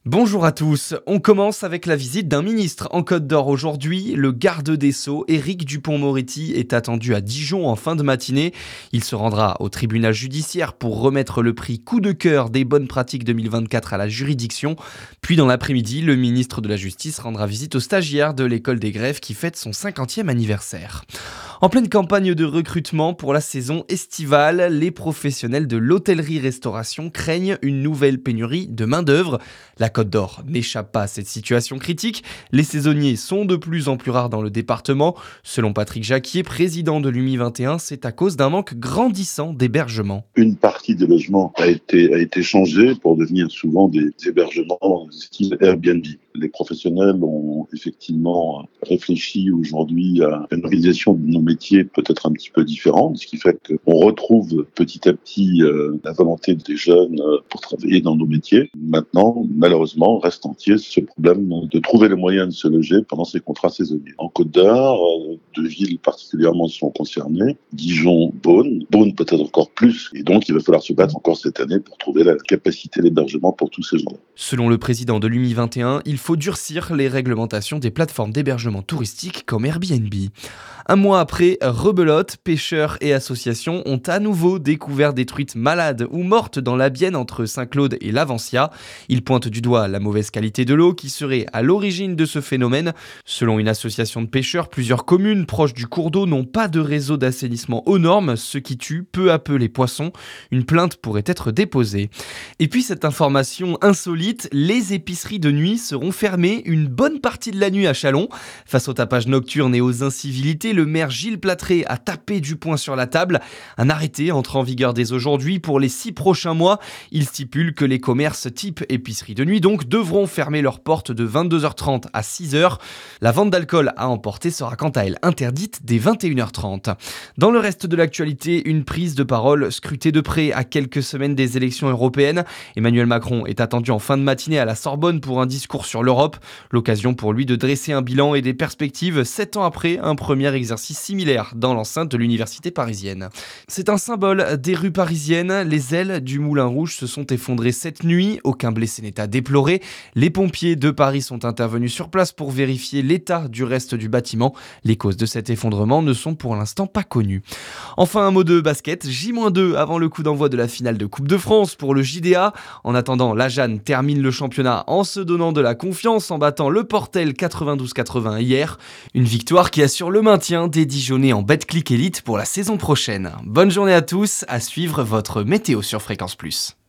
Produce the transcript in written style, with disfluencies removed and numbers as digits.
Bonjour à tous, on commence avec la visite d'un ministre en Côte d'Or aujourd'hui. Le garde des Sceaux, Éric Dupond-Moretti, est attendu à Dijon en fin de matinée. Il se rendra au tribunal judiciaire pour remettre le prix coup de cœur des bonnes pratiques 2024 à la juridiction. Puis dans l'après-midi, le ministre de la Justice rendra visite aux stagiaires de l'école des greffes qui fête son 50e anniversaire. En pleine campagne de recrutement pour la saison estivale, les professionnels de l'hôtellerie-restauration craignent une nouvelle pénurie de main-d'œuvre. La Côte d'Or n'échappe pas à cette situation critique. Les saisonniers sont de plus en plus rares dans le département. Selon Patrick Jacquier, président de l'UMI 21, c'est à cause d'un manque grandissant d'hébergement. Une partie des logements a été changée pour devenir souvent des hébergements style Airbnb. Les professionnels ont effectivement réfléchi aujourd'hui à une organisation de nos métiers peut-être un petit peu différente, ce qui fait qu'on retrouve petit à petit la volonté des jeunes pour travailler dans nos métiers. Maintenant, malheureusement, reste entier ce problème de trouver les moyens de se loger pendant ces contrats saisonniers. En Côte d'Or, deux villes particulièrement sont concernées, Dijon, Beaune peut-être encore plus, et donc il va falloir se battre encore cette année pour trouver la capacité d'hébergement pour tous ces gens-là. Selon le président de l'UMI 21, il faut durcir les réglementations des plateformes d'hébergement touristique comme Airbnb. Un mois après, rebelote, pêcheurs et associations ont à nouveau découvert des truites malades ou mortes dans la Bienne entre Saint-Claude et l'Avancia. Ils pointent du doigt la mauvaise qualité de l'eau qui serait à l'origine de ce phénomène. Selon une association de pêcheurs, plusieurs communes proches du cours d'eau n'ont pas de réseau d'assainissement aux normes, ce qui tue peu à peu les poissons. Une plainte pourrait être déposée. Et puis cette information insolite, les épiceries de nuit seront fermées une bonne partie de la nuit à Châlons. Face au tapage nocturne et aux incivilités, le maire Gilles Platré a tapé du poing sur la table. Un arrêté entre en vigueur dès aujourd'hui pour les 6 prochains mois. Il stipule que les commerces type épicerie de nuit donc devront fermer leurs portes de 22h30 à 6h. La vente d'alcool à emporter sera quant à elle interdite dès 21h30. Dans le reste de l'actualité, une prise de parole scrutée de près à quelques semaines des élections européennes. Emmanuel Macron est attendu en fin de matinée à la Sorbonne pour un discours sur l'Europe. L'occasion pour lui de dresser un bilan et des perspectives 7 ans après un premier exercice similaire dans l'enceinte de l'université parisienne. C'est un symbole des rues parisiennes. Les ailes du Moulin Rouge se sont effondrées cette nuit. Aucun blessé n'est à déplorer. Les pompiers de Paris sont intervenus sur place pour vérifier l'état du reste du bâtiment. Les causes de cet effondrement ne sont pour l'instant pas connues. Enfin, un mot de basket. J-2 avant le coup d'envoi de la finale de Coupe de France pour le JDA. En attendant, la Jeanne termine le championnat en se donnant de la confiance en battant le Portel 92-80 hier. Une victoire qui assure le maintien des Dijonnais en Betclic Elite pour la saison prochaine. Bonne journée à tous, à suivre votre météo sur Fréquence Plus.